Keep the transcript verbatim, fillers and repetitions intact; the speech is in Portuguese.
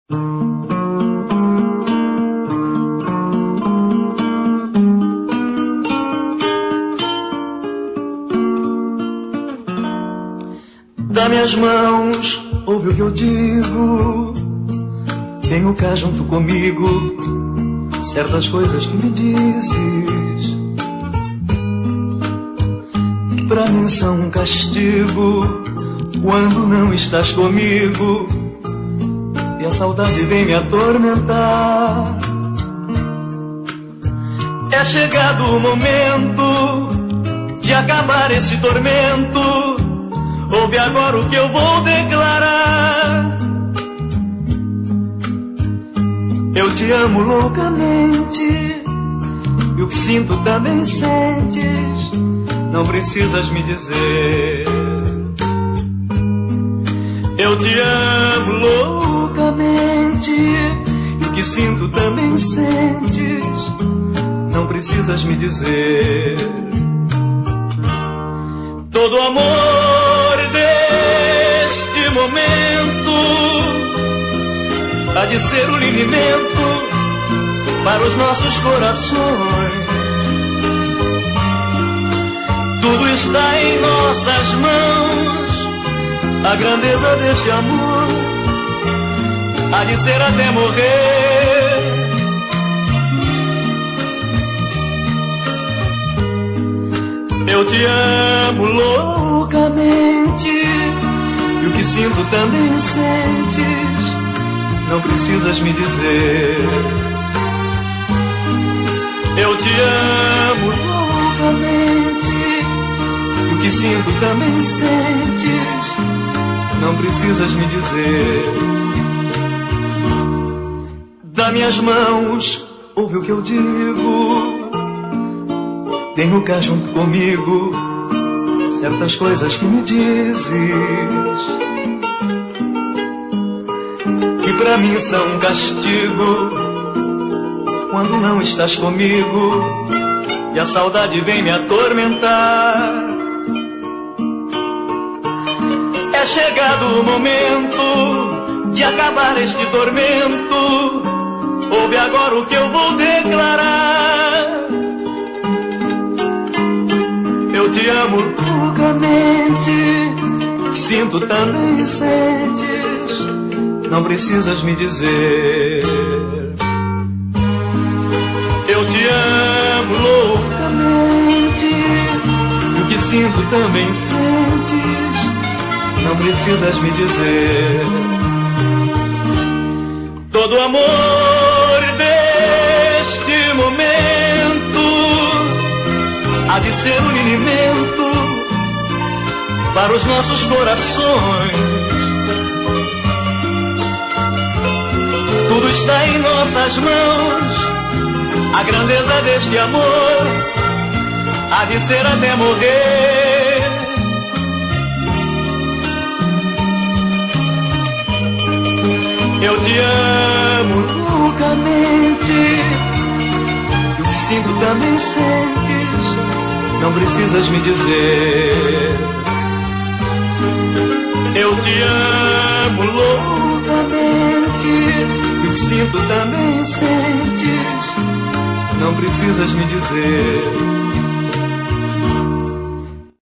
Dá-me as mãos, ouve o que eu digo. Venho cá junto comigo, certas coisas que me dizes, que pra mim são um castigo quando não estás comigo e a saudade vem me atormentar. É chegado o momento de acabar esse tormento. Ouve agora o que eu vou declarar. Eu te amo loucamente e o que sinto também sentes. Não precisas me dizer. Eu te amo loucamente e o que sinto também sentes. Não precisas me dizer. Todo amor deste momento há de ser um linimento para os nossos corações. Tudo está em nossas mãos, a grandeza deste amor há de ser até morrer. Eu te amo loucamente e o que sinto também sentes. Não precisas me dizer. Eu te amo loucamente e o que sinto também sentes. Não precisas me dizer. Dá-me as mãos, ouve o que eu digo. Venho cá junto comigo, certas coisas que me dizes, que pra mim são um castigo quando não estás comigo e a saudade vem me atormentar. É chegado o momento de acabar este tormento. Ouve agora o que eu vou declarar. Eu te amo loucamente, sinto também sentes. Não precisas me dizer. Eu te amo loucamente e o que sinto também sentes. Não precisas me dizer. Todo amor deste momento há de ser um linimento para os nossos corações. Tudo está em nossas mãos, a grandeza deste amor há de ser até morrer. Eu te amo loucamente e o que sinto também sentes. Não precisas me dizer. Eu te amo loucamente e o que sinto também sentes. Não precisas me dizer.